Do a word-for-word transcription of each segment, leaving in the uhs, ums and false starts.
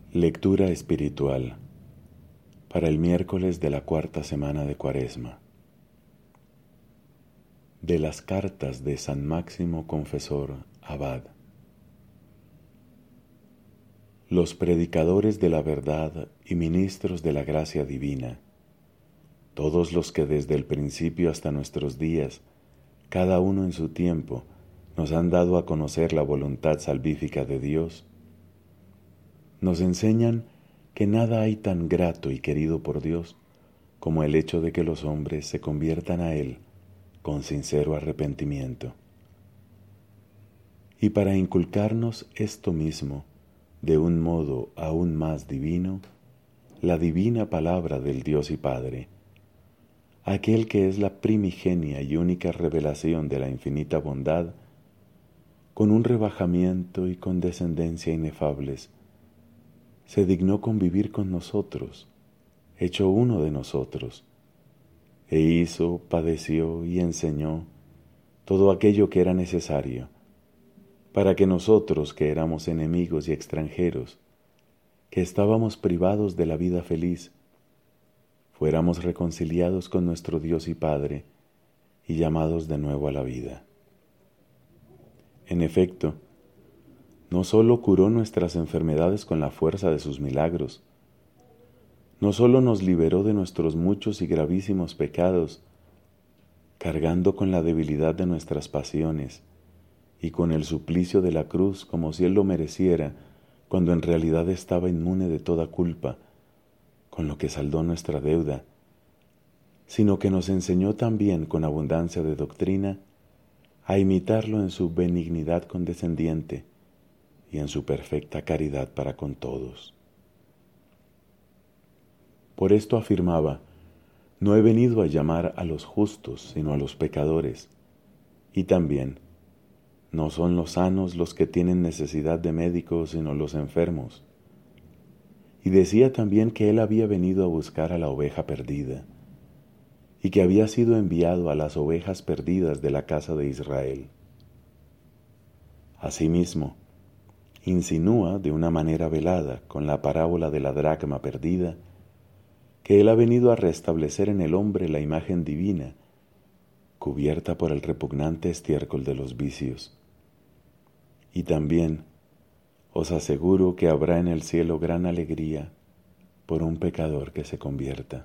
Lectura espiritual para el miércoles de la cuarta semana de Cuaresma. De las cartas de San Máximo Confesor Abad. Los predicadores de la verdad y ministros de la gracia divina, todos los que desde el principio hasta nuestros días, cada uno en su tiempo, nos han dado a conocer la voluntad salvífica de Dios, nos enseñan que nada hay tan grato y querido por Dios como el hecho de que los hombres se conviertan a Él con sincero arrepentimiento. Y para inculcarnos esto mismo, de un modo aún más divino, la divina palabra del Dios y Padre, aquel que es la primigenia y única revelación de la infinita bondad, con un rebajamiento y condescendencia inefables, se dignó convivir con nosotros, hecho uno de nosotros, e hizo, padeció y enseñó todo aquello que era necesario, para que nosotros, que éramos enemigos y extranjeros, que estábamos privados de la vida feliz, fuéramos reconciliados con nuestro Dios y Padre y llamados de nuevo a la vida. En efecto, no solo curó nuestras enfermedades con la fuerza de sus milagros, no solo nos liberó de nuestros muchos y gravísimos pecados, cargando con la debilidad de nuestras pasiones y con el suplicio de la cruz como si Él lo mereciera, cuando en realidad estaba inmune de toda culpa, con lo que saldó nuestra deuda, sino que nos enseñó también con abundancia de doctrina a imitarlo en su benignidad condescendiente y en su perfecta caridad para con todos. Por esto afirmaba: no he venido a llamar a los justos, sino a los pecadores, y también, no son los sanos los que tienen necesidad de médicos, sino los enfermos. Y decía también que él había venido a buscar a la oveja perdida, y que había sido enviado a las ovejas perdidas de la casa de Israel. Asimismo, insinúa de una manera velada con la parábola de la dracma perdida que Él ha venido a restablecer en el hombre la imagen divina, cubierta por el repugnante estiércol de los vicios. Y también os aseguro que habrá en el cielo gran alegría por un pecador que se convierta.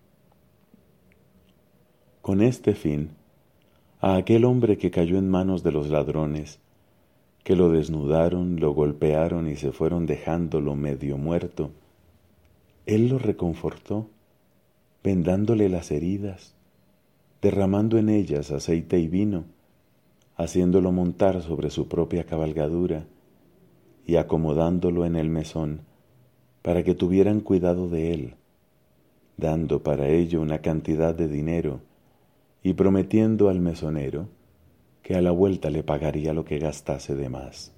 Con este fin, a aquel hombre que cayó en manos de los ladrones, que lo desnudaron, lo golpearon y se fueron dejándolo medio muerto, Él lo reconfortó, vendándole las heridas, derramando en ellas aceite y vino, haciéndolo montar sobre su propia cabalgadura y acomodándolo en el mesón para que tuvieran cuidado de él, dando para ello una cantidad de dinero y prometiendo al mesonero que a la vuelta le pagaría lo que gastase de más.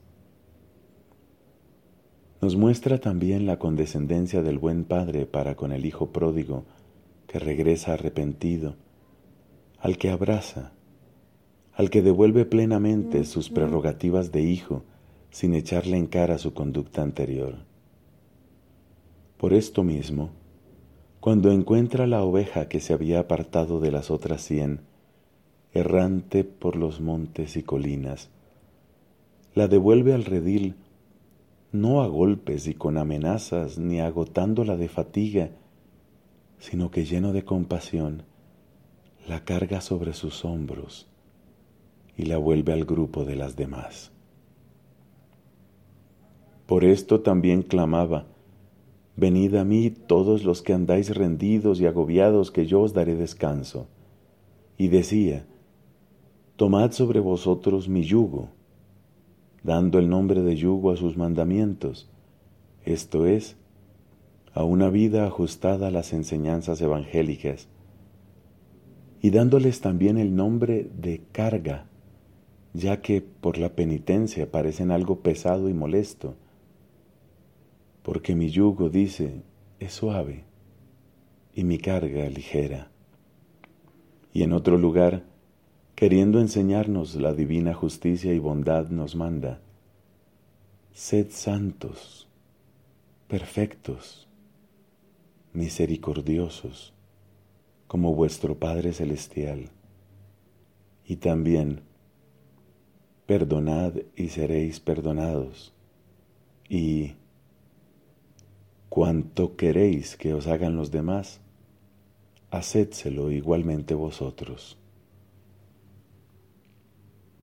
Nos muestra también la condescendencia del buen padre para con el hijo pródigo que regresa arrepentido, al que abraza, al que devuelve plenamente sus prerrogativas de hijo sin echarle en cara su conducta anterior. Por esto mismo, cuando encuentra la oveja que se había apartado de las otras cien, errante por los montes y colinas, la devuelve al redil, no a golpes y con amenazas, ni agotándola de fatiga, sino que lleno de compasión, la carga sobre sus hombros y la vuelve al grupo de las demás. Por esto también clamaba: venid a mí todos los que andáis rendidos y agobiados, que yo os daré descanso. Y decía: tomad sobre vosotros mi yugo, dando el nombre de yugo a sus mandamientos, esto es, a una vida ajustada a las enseñanzas evangélicas, y dándoles también el nombre de carga, ya que por la penitencia parecen algo pesado y molesto, porque mi yugo, dice, es suave y mi carga ligera. Y en otro lugar, queriendo enseñarnos la divina justicia y bondad, nos manda: sed santos, perfectos, misericordiosos, como vuestro Padre Celestial. Y también, perdonad y seréis perdonados. Y cuanto queréis que os hagan los demás, hacedselo igualmente vosotros.